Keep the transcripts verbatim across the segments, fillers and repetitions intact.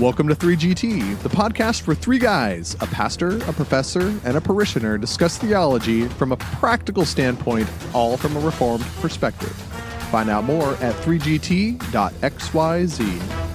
Welcome to three G T, the podcast where three guys, a pastor, a professor, and a parishioner, discuss theology from a practical standpoint, all from a Reformed perspective. Find out more at three G T dot X Y Z.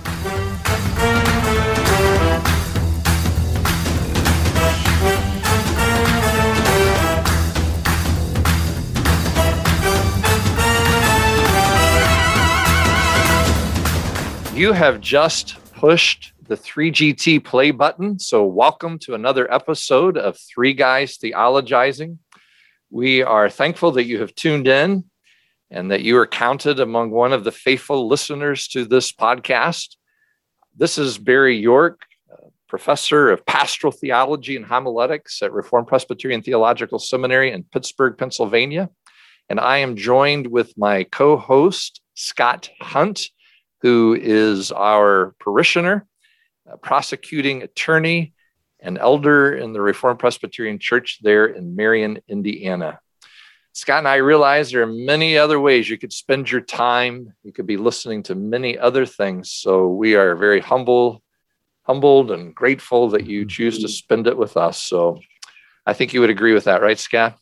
You have just pushed the three G T play button. So welcome to another episode of Three Guys Theologizing. We are thankful that you have tuned in and that you are counted among one of the faithful listeners to this podcast. This is Barry York, professor of pastoral theology and homiletics at Reformed Presbyterian Theological Seminary in Pittsburgh, Pennsylvania. And I am joined with my co-host, Scott Hunt, who is our parishioner, a prosecuting attorney, and elder in the Reformed Presbyterian Church there in Marion, Indiana. Scott and I realize there are many other ways you could spend your time. You could be listening to many other things. So we are very humble, humbled and grateful that you choose to spend it with us. So I think you would agree with that, right, Scott?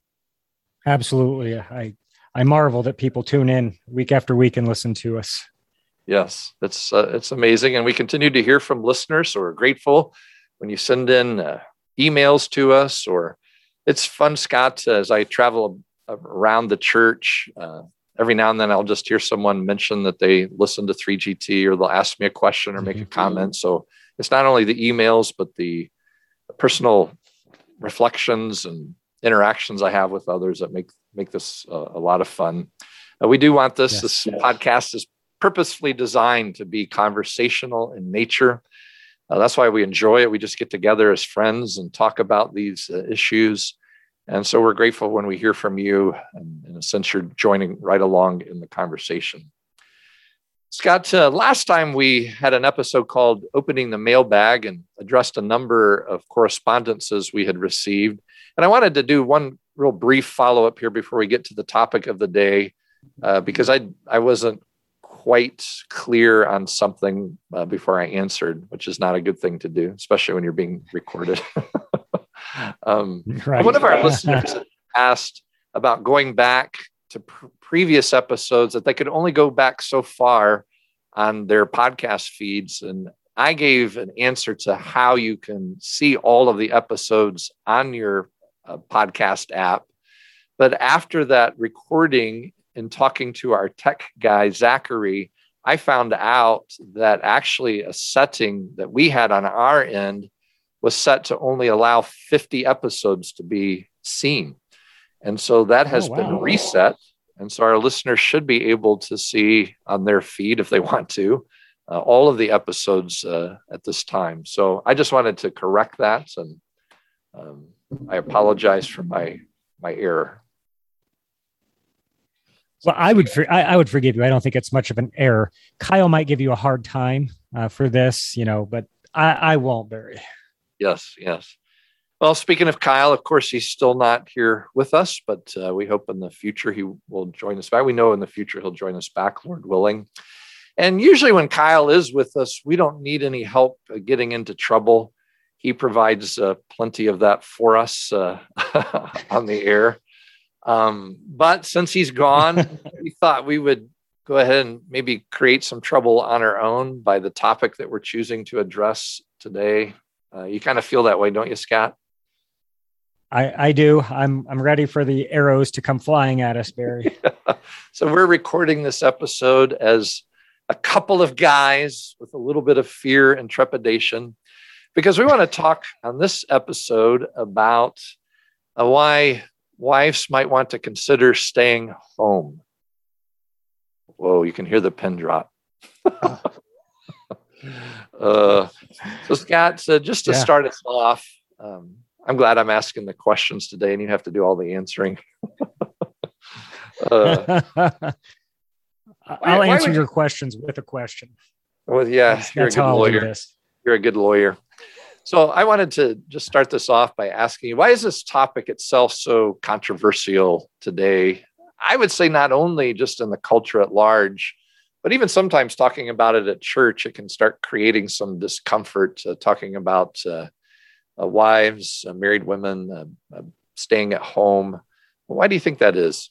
Absolutely. I, I marvel that people tune in week after week and listen to us. Yes, it's uh, it's amazing. And we continue to hear from listeners, so we're grateful when you send in uh, emails to us. Or it's fun, Scott, as I travel around the church, uh, every now and then I'll just hear someone mention that they listen to three G T, or they'll ask me a question or make a comment. So it's not only the emails, but the personal reflections and interactions I have with others that make, make this uh, a lot of fun. Uh, we do want this. Yes, this yes. podcast is purposefully designed to be conversational in nature. Uh, that's why we enjoy it. We just get together as friends and talk about these uh, issues. And so we're grateful when we hear from you, and in a sense, you're joining right along in the conversation. Scott, uh, last time we had an episode called Opening the Mailbag and addressed a number of correspondences we had received. And I wanted to do one real brief follow-up here before we get to the topic of the day, uh, because I I wasn't quite clear on something uh, before I answered, which is not a good thing to do, especially when you're being recorded. um, right. One of our listeners asked about going back to pr- previous episodes, that they could only go back so far on their podcast feeds. And I gave an answer to how you can see all of the episodes on your uh, podcast app. But after that recording, in talking to our tech guy, Zachary, I found out that actually a setting that we had on our end was set to only allow fifty episodes to be seen. And so that has oh, wow. been reset. And so our listeners should be able to see on their feed, if they want to, uh, all of the episodes uh, at this time. So I just wanted to correct that. And um, I apologize for my my error. Well, I would I, I would forgive you. I don't think it's much of an error. Kyle might give you a hard time uh, for this, you know, but I, I won't, Barry. Yes, yes. Well, speaking of Kyle, of course, he's still not here with us, but uh, we hope in the future he will join us back. We know in the future he'll join us back, Lord willing. And usually when Kyle is with us, we don't need any help getting into trouble. He provides uh, plenty of that for us uh, on the air. Um, but since he's gone, we thought we would go ahead and maybe create some trouble on our own by the topic that we're choosing to address today. Uh, you kind of feel that way, don't you, Scott? I, I do. I'm I'm ready for the arrows to come flying at us, Barry. So we're recording this episode as a couple of guys with a little bit of fear and trepidation, because we want to talk on this episode about uh, why wives might want to consider staying home. Whoa, you can hear the pin drop. uh, so Scott, so just to yeah. start us off, um, I'm glad I'm asking the questions today and you have to do all the answering. uh, I'll why, answer why your you... questions with a question. Well, yeah, that's, you're that's a good how lawyer. I'll do this. You're a good lawyer. So I wanted to just start this off by asking you, why is this topic itself so controversial today? I would say not only just in the culture at large, but even sometimes talking about it at church, it can start creating some discomfort, uh, talking about uh, uh, wives, uh, married women, uh, uh, staying at home. Why do you think that is?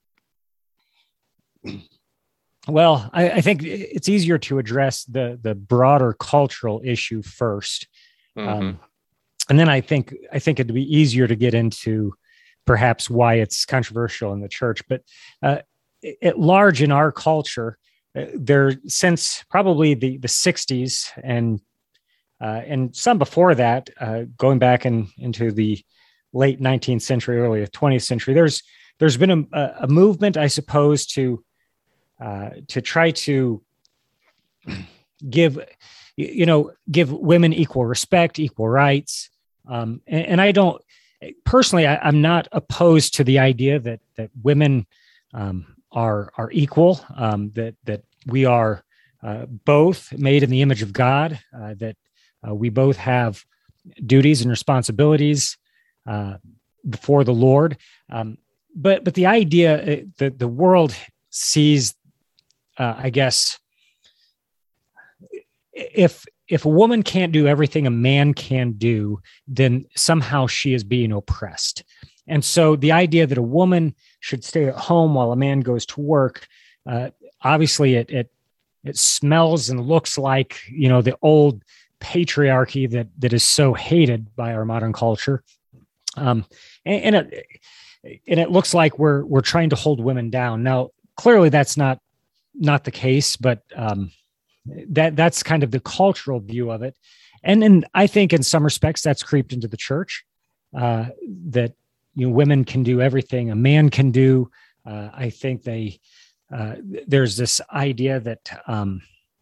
Well, I, I think it's easier to address the the broader cultural issue first, mm-hmm. um, and then I think I think it'd be easier to get into perhaps why it's controversial in the church. But uh, at large in our culture, uh, there since probably the the sixties and uh, and some before that, uh, going back in, into the late nineteenth century, early twentieth century, there's there's been a, a movement, I suppose, to Uh, to try to give, you know, give women equal respect, equal rights. Um, and, and I don't, personally, I, I'm not opposed to the idea that that women um, are are equal, um, that that we are uh, both made in the image of God, uh, that uh, we both have duties and responsibilities uh, before the Lord. Um, but but the idea that the world sees, Uh, I guess, if if a woman can't do everything a man can do, then somehow she is being oppressed. And so the idea that a woman should stay at home while a man goes to work, uh, obviously it, it it smells and looks like, you know, the old patriarchy that that is so hated by our modern culture. Um, and, and it and it looks like we're we're trying to hold women down. Now, clearly that's not not the case, but um, that that's kind of the cultural view of it. And then I think in some respects that's creeped into the church, uh, that, you know, women can do everything a man can do. Uh, I think they, uh, there's this idea that, um,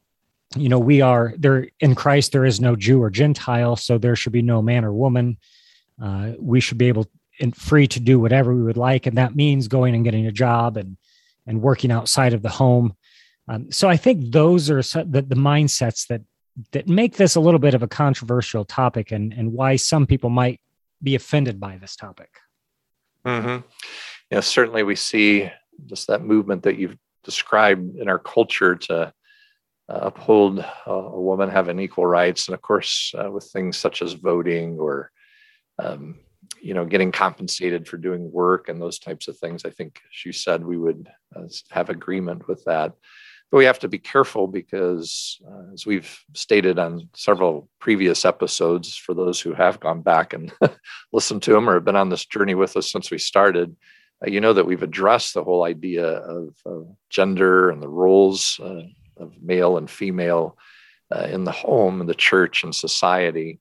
you know, we are there in Christ, there is no Jew or Gentile, so there should be no man or woman. Uh, we should be able and free to do whatever we would like. And that means going and getting a job and, and working outside of the home. Um, so I think those are the, the mindsets that that make this a little bit of a controversial topic, and, and why some people might be offended by this topic. Mm-hmm. Yeah, certainly we see just that movement that you've described in our culture to uh, uphold uh, a woman having equal rights. And of course, uh, with things such as voting or, um, you know, getting compensated for doing work and those types of things, I think, as you said, we would uh, have agreement with that. But we have to be careful because, uh, as we've stated on several previous episodes, for those who have gone back and listened to them or have been on this journey with us since we started, uh, you know that we've addressed the whole idea of uh, gender and the roles uh, of male and female uh, in the home, in the church, and society.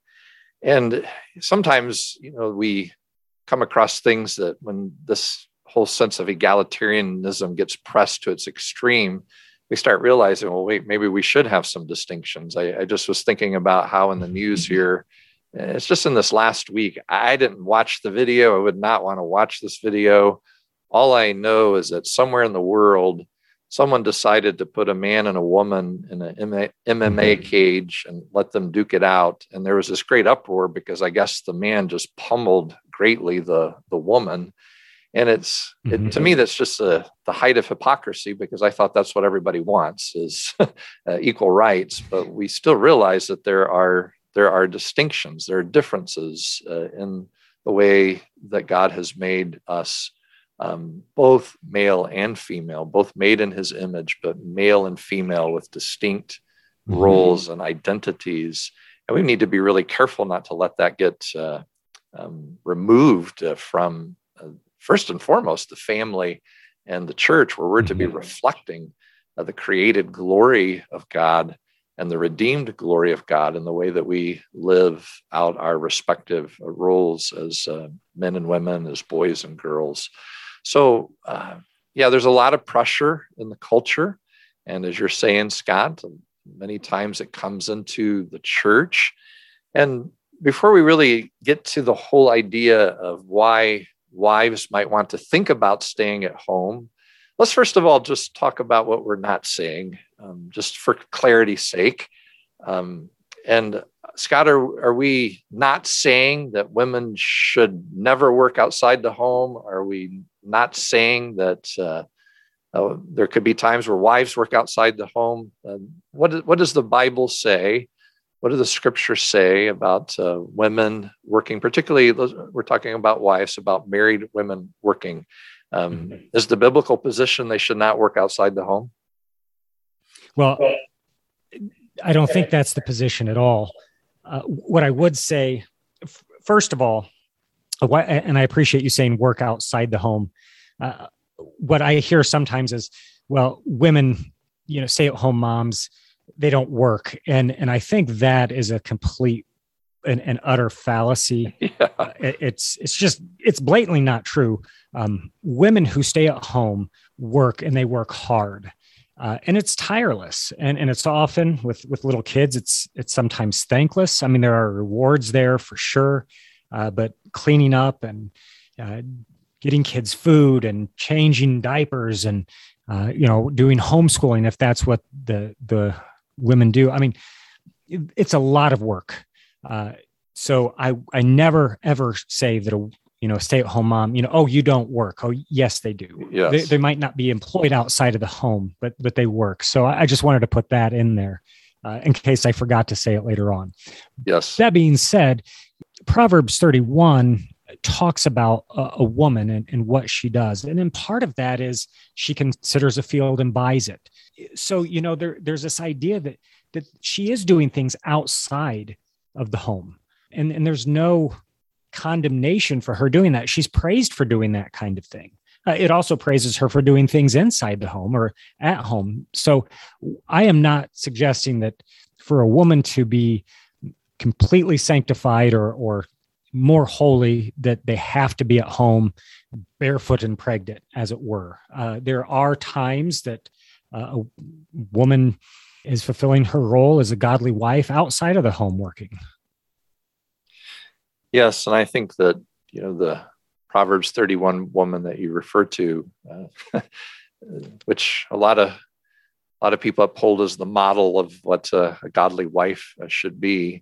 And sometimes, you know, we come across things that when this whole sense of egalitarianism gets pressed to its extreme, we start realizing, well, wait, maybe we should have some distinctions. I, I just was thinking about how in the news here, it's just in this last week, I didn't watch the video. I would not want to watch this video. All I know is that somewhere in the world, someone decided to put a man and a woman in an M M A cage and let them duke it out. And there was this great uproar because I guess the man just pummeled greatly the, the woman. And it's, mm-hmm. it, to me, that's just a, the height of hypocrisy, because I thought that's what everybody wants is uh, equal rights. But we still realize that there are, there are distinctions, there are differences uh, in the way that God has made us, um, both male and female, both made in his image, but male and female with distinct mm-hmm. roles and identities. And we need to be really careful not to let that get uh, um, removed uh, from uh, first and foremost, the family and the church, where we're to be reflecting uh, the created glory of God and the redeemed glory of God in the way that we live out our respective uh, roles as uh, men and women, as boys and girls. So, uh, yeah, there's a lot of pressure in the culture. And as you're saying, Scott, many times it comes into the church. And before we really get to the whole idea of why wives might want to think about staying at home, let's first of all just talk about what we're not saying, um, just for clarity's sake. Um, and Scott, are, are we not saying that women should never work outside the home? Are we not saying that uh, Uh, there could be times where wives work outside the home. Uh, what, what does the Bible say? What do the scriptures say about uh, women working, particularly we're talking about wives, about married women working? Um, mm-hmm. Is the biblical position they should not work outside the home? Well, I don't think that's the position at all. Uh, what I would say, f- first of all, uh, and I appreciate you saying work outside the home. Uh, what I hear sometimes is, well, women, you know, stay-at-home moms, they don't work. And, and I think that is a complete and, and utter fallacy. Yeah. Uh, it, it's, it's just, it's blatantly not true. Um, women who stay at home work, and they work hard. Uh, and it's tireless, and, and it's often with, with little kids, it's, it's sometimes thankless. I mean, there are rewards there for sure. Uh, but cleaning up and, uh, getting kids food and changing diapers and, uh, you know, doing homeschooling, if that's what the, the women do. I mean, it, it's a lot of work. Uh, so I, I never, ever say that a, you know, stay-at-home mom, you know, oh, you don't work. Oh, yes, they do. Yes. They, they might not be employed outside of the home, but, but they work. So I, I just wanted to put that in there uh, in case I forgot to say it later on. Yes. That being said, Proverbs thirty-one talks about a, a woman and, and what she does. And then part of that is she considers a field and buys it. So, you know, there, there's this idea that, that she is doing things outside of the home. And, and there's no condemnation for her doing that. She's praised for doing that kind of thing. Uh, it also praises her for doing things inside the home or at home. So I am not suggesting that for a woman to be completely sanctified or, or more holy, that they have to be at home barefoot and pregnant, as it were. Uh, there are times that uh, a woman is fulfilling her role as a godly wife outside of the home working. Yes, and I think that, you know, the Proverbs thirty-one woman that you refer to, uh, which a lot of a lot of people uphold as the model of what a, a godly wife should be,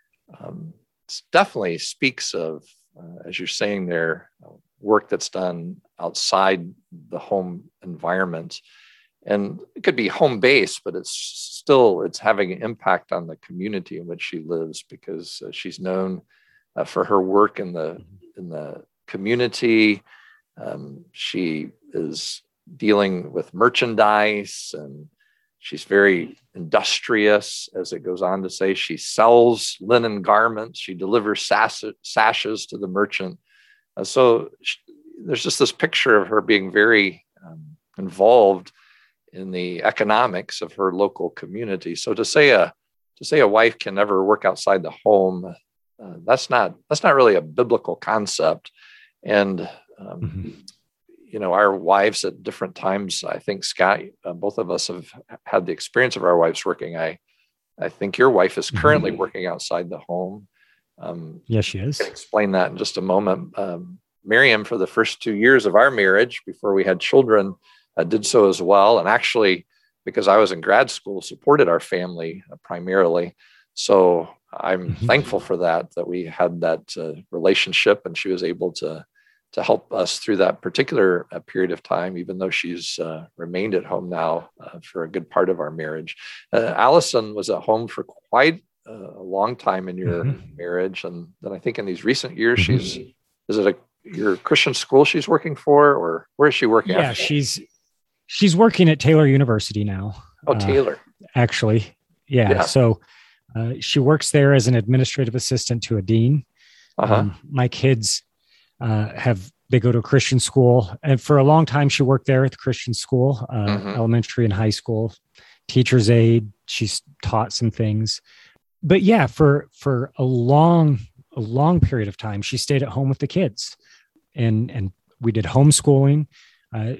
um, definitely speaks of, uh, as you're saying there, uh, work that's done outside the home environment. And it could be home based, but it's still, it's having an impact on the community in which she lives, because uh, she's known uh, for her work in the, in the community. Um, she is dealing with merchandise, and she's very industrious, as it goes on to say. She sells linen garments. She delivers sass- sashes to the merchant. Uh, so she, there's just this picture of her being very um, involved in the economics of her local community. So to say a to say a wife can never work outside the home, uh, that's not that's not really a biblical concept. And um, mm-hmm. you know, our wives at different times, I think, Scott, uh, both of us have had the experience of our wives working. I, I think your wife is currently mm-hmm. working outside the home. Um, yes, she is. I can explain that in just a moment. Um, Miriam, for the first two years of our marriage, before we had children, uh, did so as well. And actually, because I was in grad school, supported our family uh, primarily. So I'm mm-hmm. thankful for that, that we had that uh, relationship, and she was able to to help us through that particular uh, period of time, even though she's uh, remained at home now uh, for a good part of our marriage. Uh, Allison was at home for quite uh, a long time in your mm-hmm. marriage. And then I think in these recent years, mm-hmm. she's, is it a your Christian school she's working for, or where is she working? Yeah, after? she's she's working at Taylor University now. Oh, Taylor. Uh, actually. Yeah. yeah. So uh, she works there as an administrative assistant to a dean. Uh-huh. Um, my kids Uh, have they go to a Christian school, and for a long time she worked there at the Christian school, uh, mm-hmm. elementary and high school, teacher's aide. She's taught some things, but yeah, for for a long a long period of time she stayed at home with the kids, and and we did homeschooling. Uh,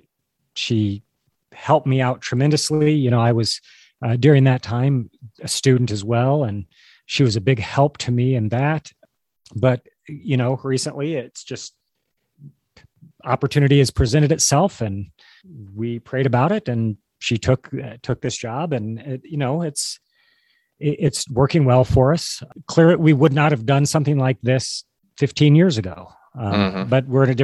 she helped me out tremendously. You know, I was uh, during that time a student as well, and she was a big help to me in that. But you know, recently it's just opportunity has presented itself, and we prayed about it, and she took uh, took this job, and it, you know, it's it, it's working well for us. Clear, we would not have done something like this fifteen years ago, um, mm-hmm. but we're in a different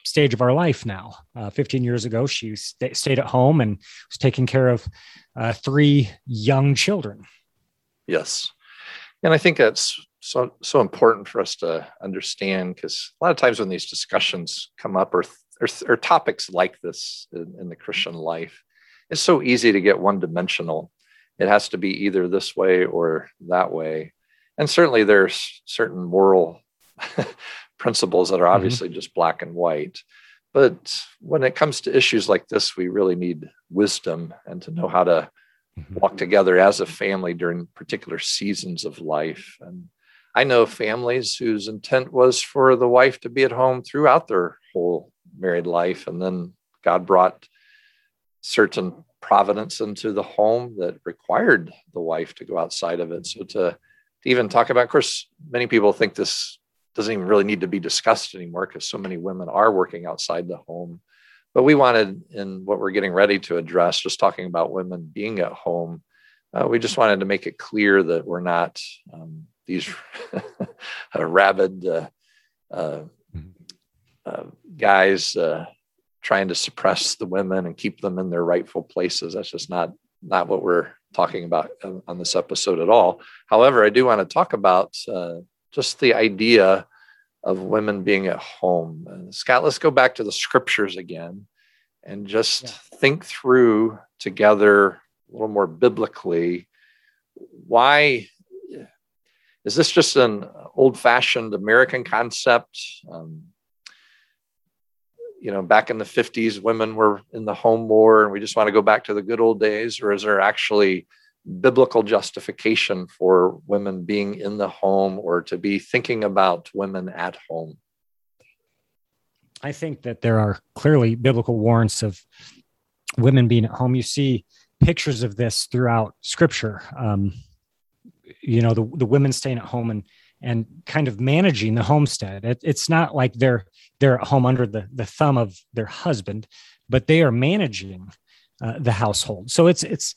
stage of our life now. Uh, fifteen years ago, she st- stayed at home and was taking care of uh, three young children. Yes. And I think that's so, so important for us to understand, because a lot of times when these discussions come up, or, or, or topics like this in, in the Christian life, it's so easy to get one dimensional. It has to be either this way or that way. And certainly there's certain moral principles that are obviously mm-hmm. just black and white. But when it comes to issues like this, we really need wisdom and to know how to mm-hmm. walk together as a family during particular seasons of life. And I know families whose intent was for the wife to be at home throughout their whole married life. And then God brought certain providence into the home that required the wife to go outside of it. So to, to even talk about, of course, many people think this doesn't even really need to be discussed anymore because so many women are working outside the home. But we wanted, in what we're getting ready to address, just talking about women being at home, uh, we just wanted to make it clear that we're not um, these rabid uh, uh, uh, guys uh, trying to suppress the women and keep them in their rightful places. That's just not, not what we're talking about on this episode at all. However, I do want to talk about uh, just the idea of women being at home. Uh, Scott, let's go back to the scriptures again and just yeah. think through together a little more biblically. Why is this just an old-fashioned American concept? Um, you know, back in the fifties, women were in the home more, and we just want to go back to the good old days? Or is there actually biblical justification for women being in the home, or to be thinking about women at home? I think that there are clearly biblical warrants of women being at home. You see pictures of this throughout Scripture. Um, you know, the, the women staying at home and and kind of managing the homestead. It, it's not like they're they're at home under the, the thumb of their husband, but they are managing uh, the household. So it's it's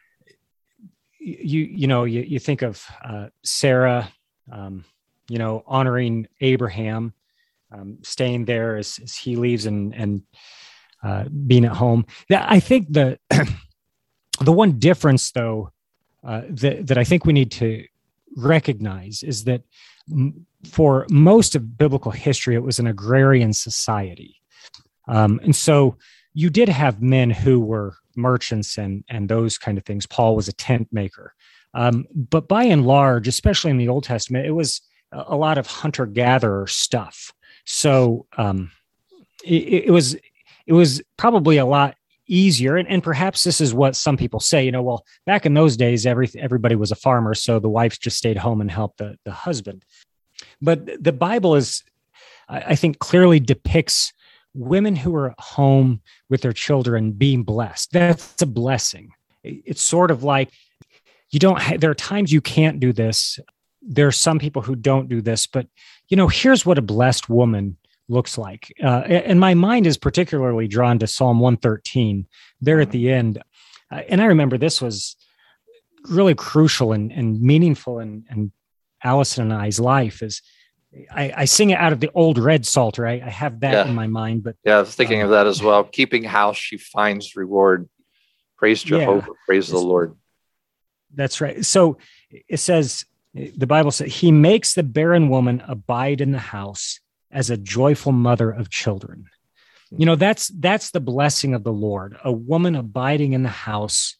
you you know you you think of uh, Sarah, um, you know, honoring Abraham, um, staying there as, as he leaves and and uh, being at home. Yeah, I think the the one difference though uh, that that I think we need to recognize is that m- for most of biblical history, it was an agrarian society. Um, and so you did have men who were merchants and, and those kind of things. Paul was a tent maker. Um, but by and large, especially in the Old Testament, it was a, a lot of hunter-gatherer stuff. So um, it, it was it was probably a lot easier. And, and perhaps this is what some people say, you know, well, back in those days, every, everybody was a farmer, so the wife just stayed home and helped the, the husband. But the Bible is, I think, clearly depicts women who are at home with their children being blessed. That's a blessing. It's sort of like you don't, ha- there are times you can't do this. There are some people who don't do this, but, you know, here's what a blessed woman looks like. Uh, and my mind is particularly drawn to Psalm one thirteen there at the end. Uh, and I remember this was really crucial and, and meaningful in, in Allison and I's life. Is I, I sing it out of the old Red Psalter. I, I have that yeah. in my mind. But yeah, I was thinking um, of that as well. Keeping house, she finds reward. Praise Jehovah. Yeah, praise the Lord. That's right. So it says, the Bible says, he makes the barren woman abide in the house as a joyful mother of children. You know, that's that's the blessing of the Lord, a woman abiding in the house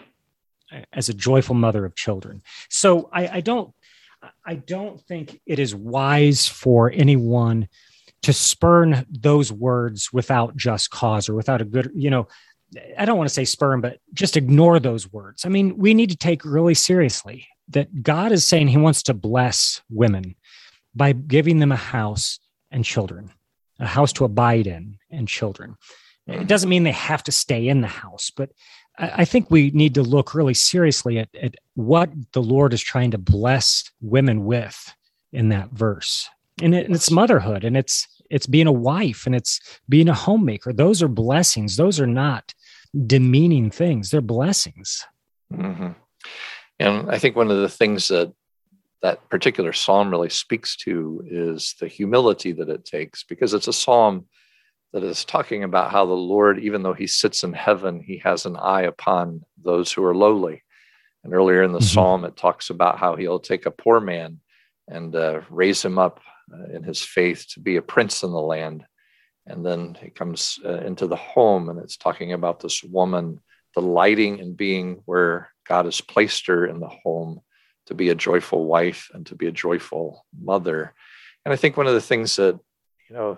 as a joyful mother of children. So I, I don't I don't think it is wise for anyone to spurn those words without just cause or without a good, you know, I don't want to say spurn, but just ignore those words. I mean, we need to take really seriously that God is saying he wants to bless women by giving them a house and children, a house to abide in and children. It doesn't mean they have to stay in the house, but I think we need to look really seriously at, at what the Lord is trying to bless women with in that verse. And, it, and it's motherhood, and it's it's being a wife, and it's being a homemaker. Those are blessings. Those are not demeaning things. They're blessings. Mm-hmm. And I think one of the things that that particular psalm really speaks to is the humility that it takes, because it's a psalm that is talking about how the Lord, even though he sits in heaven, he has an eye upon those who are lowly. And earlier in the mm-hmm. psalm, it talks about how he'll take a poor man and uh, raise him up uh, in his faith to be a prince in the land. And then he comes uh, into the home, and it's talking about this woman delighting in being where God has placed her in the home, to be a joyful wife and to be a joyful mother. And I think one of the things that, you know,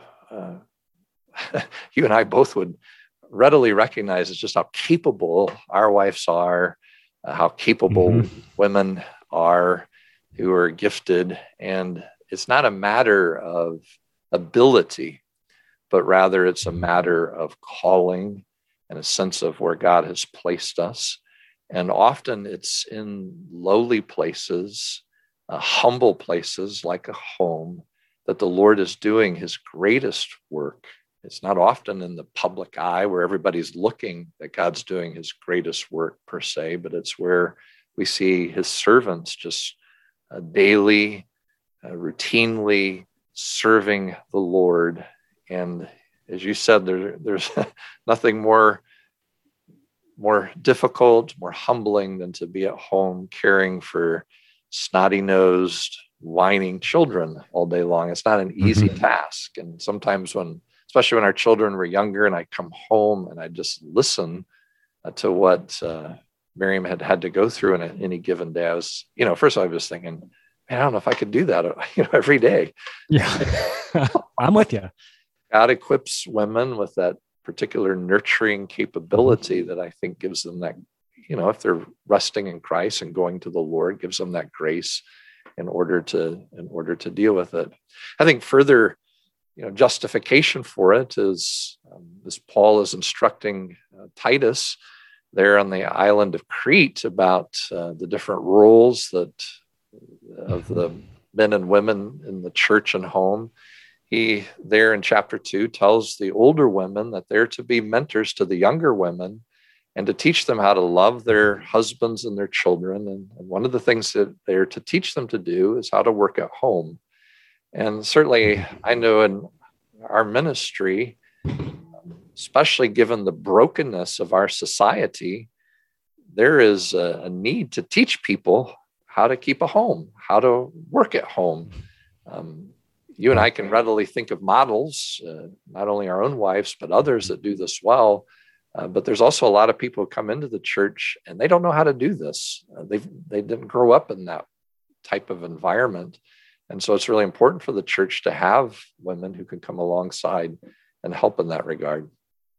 uh, you and I both would readily recognize is just how capable our wives are, uh, how capable mm-hmm. women are who are gifted. And it's not a matter of ability, but rather it's a matter of calling and a sense of where God has placed us. And often it's in lowly places, uh, humble places like a home, that the Lord is doing his greatest work. It's not often in the public eye where everybody's looking that God's doing his greatest work per se, but it's where we see his servants just uh, daily, uh, routinely serving the Lord. And as you said, there, there's nothing more more difficult, more humbling than to be at home caring for snotty-nosed, whining children all day long. It's not an easy mm-hmm. task. And sometimes when, especially when our children were younger and I come home and I just listen uh, to what uh, Miriam had had to go through in a, any given day, I was, you know, first I was thinking, man, I don't know if I could do that, you know, every day. Yeah, I'm with you. God equips women with that particular nurturing capability that I think gives them that, you know, if they're resting in Christ and going to the Lord, gives them that grace in order to, in order to deal with it. I think further, you know, justification for it is, um, as Paul is instructing uh, Titus there on the island of Crete about uh, the different roles that of the men and women in the church and home. He, there in chapter two, tells the older women that they're to be mentors to the younger women and to teach them how to love their husbands and their children. And, and one of the things that they're to teach them to do is how to work at home. And certainly, I know in our ministry, especially given the brokenness of our society, there is a, a need to teach people how to keep a home, how to work at home. Um, You and I can readily think of models, uh, not only our own wives, but others that do this well. Uh, but there's also a lot of people who come into the church and they don't know how to do this. Uh, they they didn't grow up in that type of environment. And so it's really important for the church to have women who can come alongside and help in that regard.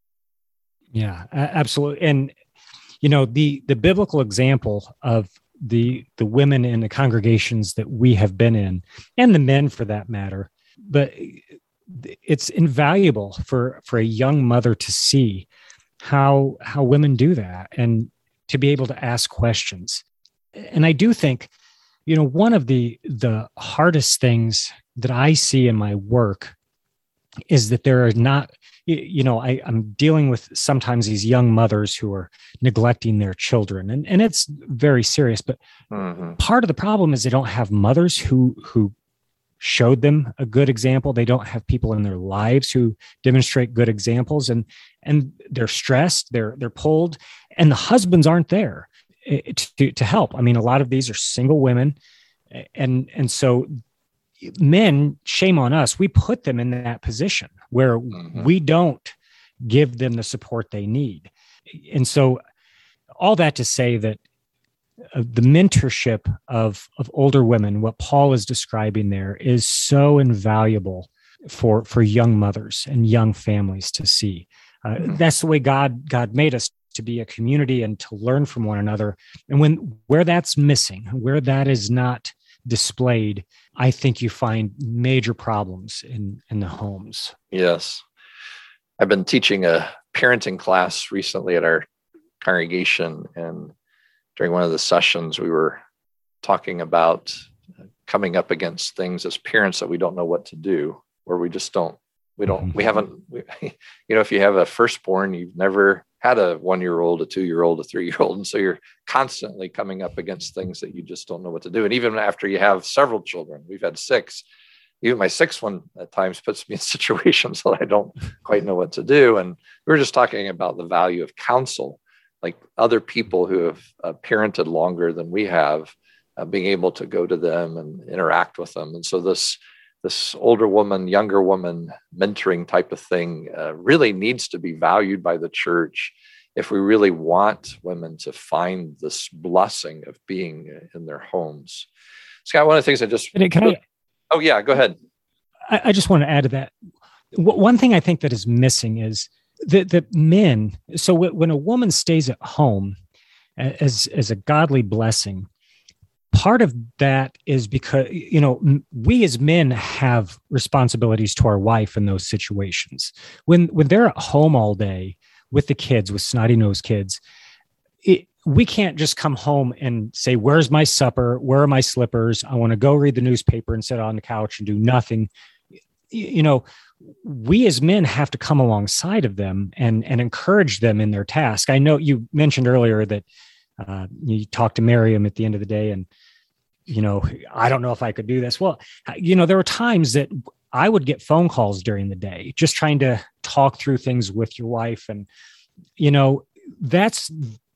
Yeah, absolutely. And, you know, the the biblical example of the the women in the congregations that we have been in, and the men for that matter, but it's invaluable for for a young mother to see how how women do that and to be able to ask questions. And I do think, you know, one of the the hardest things that I see in my work is that there are not, you know, I, I'm dealing with sometimes these young mothers who are neglecting their children, and, and it's very serious. But mm-hmm. part of the problem is they don't have mothers who who showed them a good example. They don't have people in their lives who demonstrate good examples, and and they're stressed, they're they're pulled, and the husbands aren't there to to help. I mean, a lot of these are single women, and and so men, shame on us, we put them in that position where mm-hmm. we don't give them the support they need. And so all that to say that uh, the mentorship of, of older women, what Paul is describing there, is so invaluable for, for young mothers and young families to see. Uh, mm-hmm. That's the way God, God made us, to be a community and to learn from one another. And when where that's missing, where that is not displayed, I think you find major problems in, in the homes. Yes. I've been teaching a parenting class recently at our congregation, and during one of the sessions, we were talking about coming up against things as parents that we don't know what to do, where we just don't, we don't, we haven't, we, you know, if you have a firstborn, you've never had a one-year-old, a two-year-old, a three-year-old. And so you're constantly coming up against things that you just don't know what to do. And even after you have several children, we've had six, even my sixth one at times puts me in situations that I don't quite know what to do. And we were just talking about the value of counsel, like other people who have uh, parented longer than we have, uh, being able to go to them and interact with them. And so this this older woman, younger woman mentoring type of thing uh, really needs to be valued by the church if we really want women to find this blessing of being in their homes. Scott, one of the things I just... Can I, can I, oh, yeah, go ahead. I, I just want to add to that. W- one thing I think that is missing is that, that men, so w- when a woman stays at home as, as a godly blessing, part of that is because, you know, we as men have responsibilities to our wife in those situations. When, when they're at home all day with the kids, with snotty-nosed kids, it, we can't just come home and say, where's my supper? Where are my slippers? I want to go read the newspaper and sit on the couch and do nothing. You know, we as men have to come alongside of them and, and encourage them in their task. I know you mentioned earlier that uh, you talked to Miriam at the end of the day and, you know, I don't know if I could do this. Well, you know, there were times that I would get phone calls during the day, just trying to talk through things with your wife. And, you know, that's,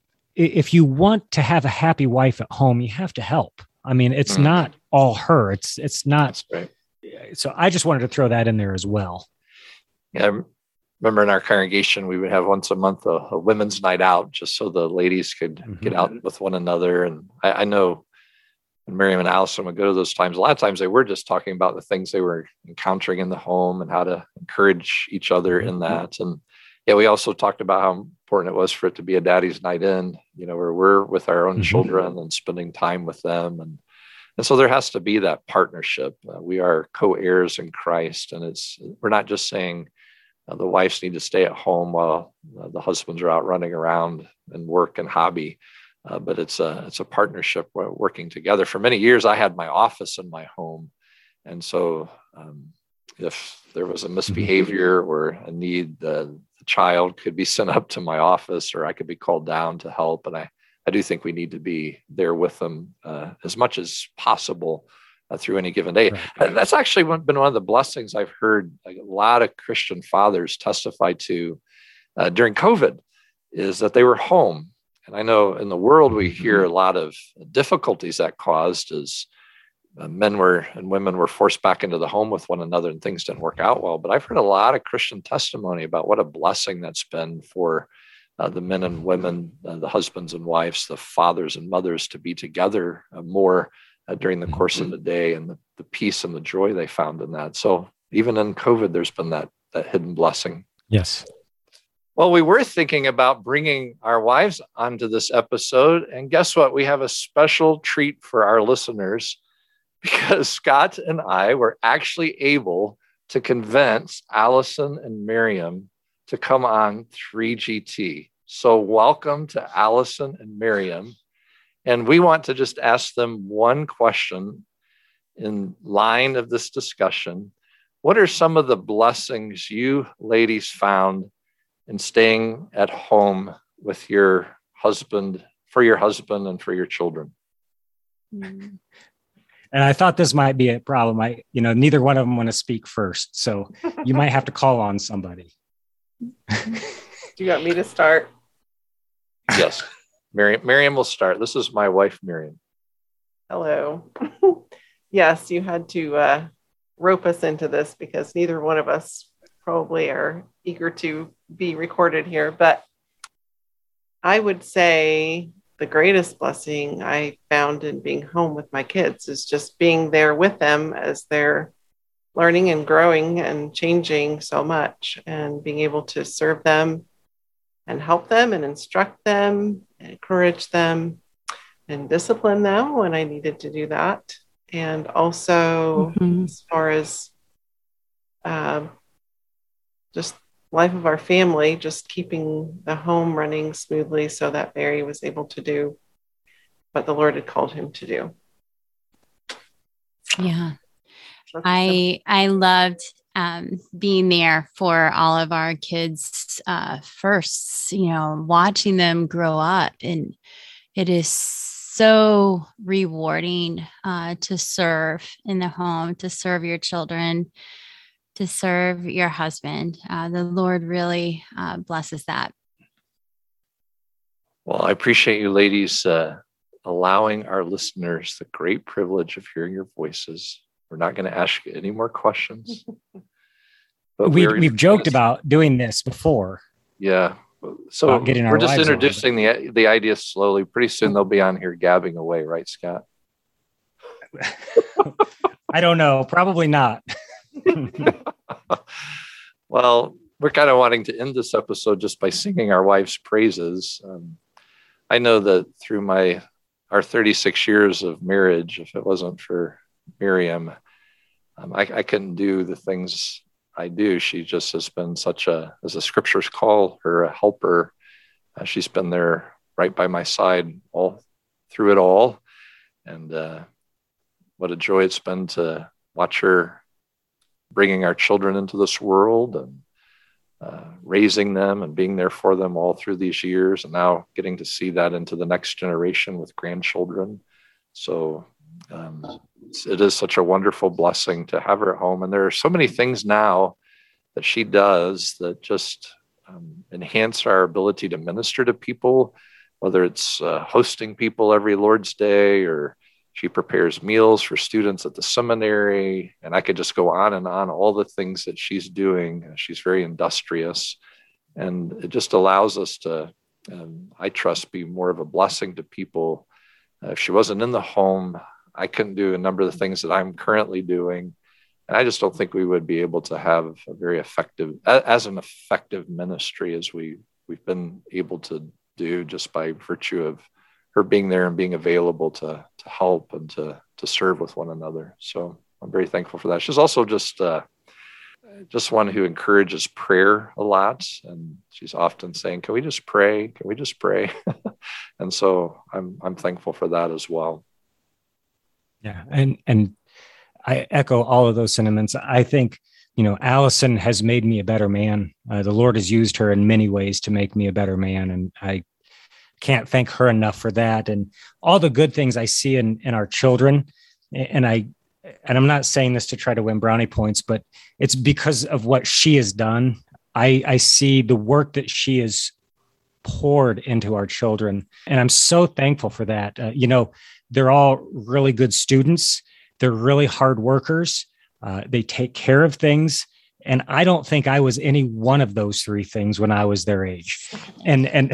if you want to have a happy wife at home, you have to help. I mean, it's mm. not all her. It's, it's not. Right. So I just wanted to throw that in there as well. Yeah. I remember in our congregation, we would have once a month a, a women's night out just so the ladies could mm-hmm. get out with one another. And I, I know when Miriam and Allison would go to those times, a lot of times they were just talking about the things they were encountering in the home and how to encourage each other in that. And yeah, we also talked about how important it was for it to be a daddy's night in, you know, where we're with our own mm-hmm. children and spending time with them. And, and so there has to be that partnership. Uh, we are co-heirs in Christ. And it's, we're not just saying uh, the wives need to stay at home while uh, the husbands are out running around and work and hobby. Uh, but it's a it's a partnership working together. For many years, I had my office in my home, and so um, if there was a misbehavior or a need, the, the child could be sent up to my office, or I could be called down to help. And I I do think we need to be there with them uh, as much as possible uh, through any given day. Right. That's actually been one of the blessings I've heard a lot of Christian fathers testify to uh, during COVID, is that they were home. And I know in the world, we hear a lot of difficulties that caused as uh, men were and women were forced back into the home with one another and things didn't work out well. But I've heard a lot of Christian testimony about what a blessing that's been for uh, the men and women, uh, the husbands and wives, the fathers and mothers to be together uh, more uh, during the course of the day, and the, the peace and the joy they found in that. So even in COVID, there's been that, that hidden blessing. Yes. Well, we were thinking about bringing our wives onto this episode. And guess what? We have a special treat for our listeners, because Scott and I were actually able to convince Allison and Miriam to come on three G T. So welcome to Allison and Miriam. And we want to just ask them one question in line of this discussion. What are some of the blessings you ladies found and staying at home with your husband, for your husband and for your children? And I thought this might be a problem. I, you know, neither one of them want to speak first. So you might have to call on somebody. Do you want me to start? Yes. Miriam, Miriam will start. This is my wife, Miriam. Hello. Yes, you had to uh, rope us into this because neither one of us probably are eager to be recorded here, but I would say the greatest blessing I found in being home with my kids is just being there with them as they're learning and growing and changing so much, and being able to serve them and help them and instruct them, and encourage them and discipline them when I needed to do that. And also mm-hmm. as far as um, just life of our family, just keeping the home running smoothly so that Barry was able to do what the Lord had called him to do. Yeah. I, I loved um, being there for all of our kids' uh, firsts, you know, watching them grow up. And it is so rewarding uh, to serve in the home, to serve your children, to serve your husband. Uh, the Lord really uh, blesses that. Well, I appreciate you ladies uh, allowing our listeners the great privilege of hearing your voices. We're not going to ask you any more questions. But we, we're, we've joked about doing this before. Yeah. So getting our we're just lives introducing the the idea slowly. Pretty soon they'll be on here gabbing away, right, Scott? I don't know. Probably not. Well, we're kind of wanting to end this episode just by singing our wives' praises. Um, I know that through my our thirty-six years of marriage, if it wasn't for Miriam, um, I, I couldn't do the things I do. She just has been such a, as the scriptures call her, a helper. Uh, she's been there right by my side all through it all. And uh, what a joy it's been to watch her bringing our children into this world and uh, raising them and being there for them all through these years. And now getting to see that into the next generation with grandchildren. So um, it is such a wonderful blessing to have her at home. And there are so many things now that she does that just um, enhance our ability to minister to people, whether it's uh, hosting people every Lord's Day, or she prepares meals for students at the seminary. And I could just go on and on, all the things that she's doing. She's very industrious, and it just allows us to, um, I trust, be more of a blessing to people. Uh, if she wasn't in the home, I couldn't do a number of the things that I'm currently doing. And I just don't think we would be able to have a very effective, as an effective ministry as we, we've been able to do, just by virtue of her being there and being available to, to help and to, to serve with one another. So I'm very thankful for that. She's also just, uh, just one who encourages prayer a lot. And she's often saying, can we just pray? Can we just pray? And so I'm, I'm thankful for that as well. Yeah. And, and I echo all of those sentiments. I think, you know, Allison has made me a better man. Uh, the Lord has used her in many ways to make me a better man. And I can't thank her enough for that. And all the good things I see in, in our children. And I, and I'm not saying this to try to win brownie points, but it's because of what she has done. I, I see the work that she has poured into our children. And I'm so thankful for that. Uh, you know, they're all really good students. They're really hard workers. Uh, they take care of things. And I don't think I was any one of those three things when I was their age. And, and,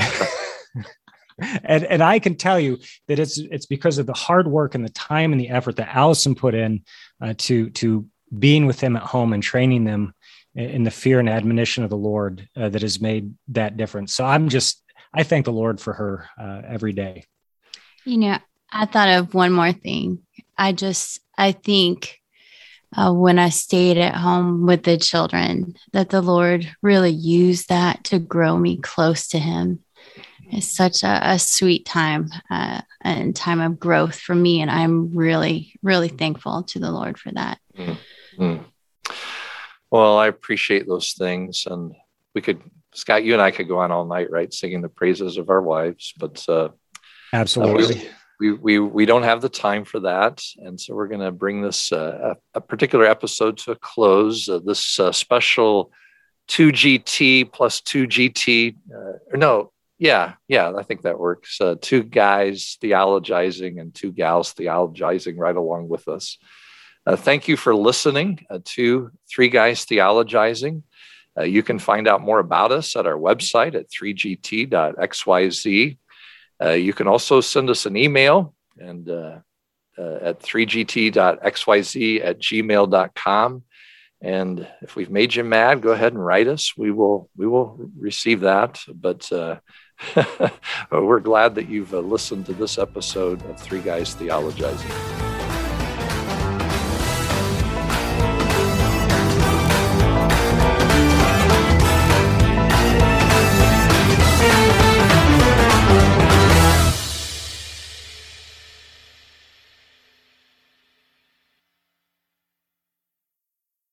and, and I can tell you that it's, it's because of the hard work and the time and the effort that Allison put in uh, to, to being with them at home and training them in the fear and admonition of the Lord uh, that has made that difference. So I'm just, I thank the Lord for her uh, every day. You know, I thought of one more thing. I just, I think uh, when I stayed at home with the children, that the Lord really used that to grow me close to him. It's such a, a sweet time uh, and time of growth for me. And I'm really, really thankful to the Lord for that. Mm-hmm. Well, I appreciate those things. And we could, Scott, you and I could go on all night, right? Singing the praises of our wives, but uh, absolutely. Uh, we, we, we don't have the time for that. And so we're going to bring this, uh, a, a particular episode to a close. Uh, this uh, special two G T plus two G T, uh, or no, yeah, yeah, I think that works. Uh, two guys theologizing and two gals theologizing right along with us. Uh, thank you for listening uh, to Three Guys Theologizing. Uh, you can find out more about us at our website at three G T dot x y z. Uh, you can also send us an email and uh, uh, at three G T dot x y z at gmail dot com. And if we've made you mad, go ahead and write us. We will we will receive that. But uh, we're glad that you've uh, listened to this episode of Three Guys Theologizing.